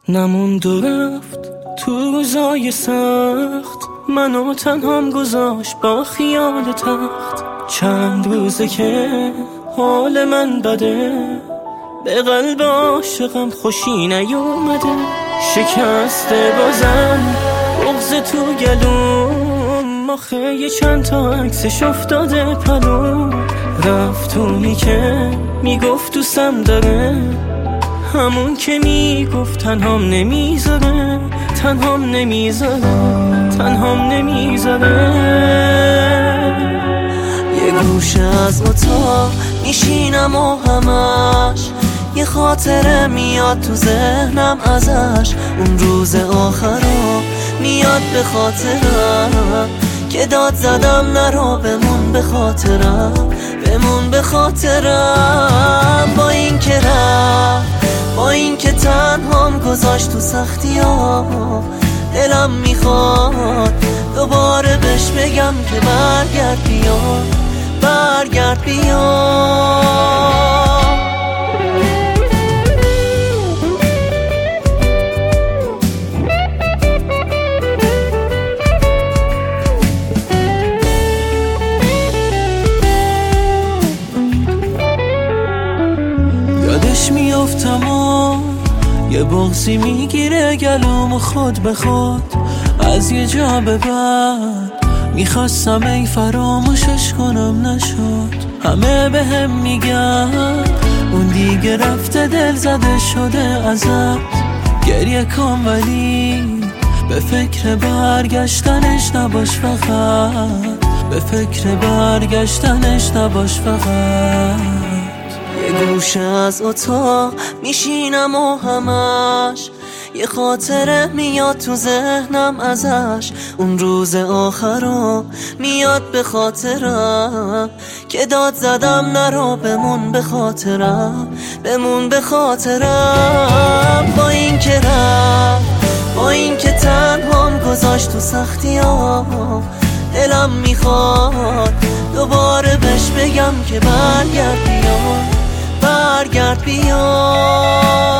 نموند و رفت تو روزای سخت، منو تنهام گذاشت با خیال تخت. چند روزه که حال من بده، به قلب عاشقم خوشی نیومده. شکسته بازم بغض تو گلوم، آخه یه چند تا عکسش افتاده پلو. رفتونی که میگفت دوستم داره، همون که میگفت تنهام نمیذاره، تنهام نمیذاره، تنهام نمیذاره. یه گوشه از اتاق میشینم و همش یه خاطره میاد تو ذهنم ازش. اون روز آخرا میاد به خاطرم که داد زدم نرو بمون به خاطرم، بمون به خاطرم. با این که رفت، با این که تنهام گذاشت تو سختی ها، دلم میخواد دوباره بهش بگم که برگرد بیا، برگرد بیا. یادش میافتم و یه بغضی میگیره گلومو خود به خود. از یه جا به بعد میخواستم ای فراموشش کنم نشد. همه به هم میگن اون دیگه رفته دل زده شده ازت. گریه کن ولی به فکر برگشتنش نباش فقط، به فکر برگشتنش نباش فقط. یه گوشه از اتاق میشینم و همش یه خاطره میاد تو ذهنم ازش. اون روز آخرا میاد به خاطرم که داد زدم نرو بمون به خاطرم، بمون به خاطرم. با این که رفت، با این که تنهام گذاشت تو سختی ها، دلم میخواد دوباره بهش بگم که برگرد بیا، برگرد بیا.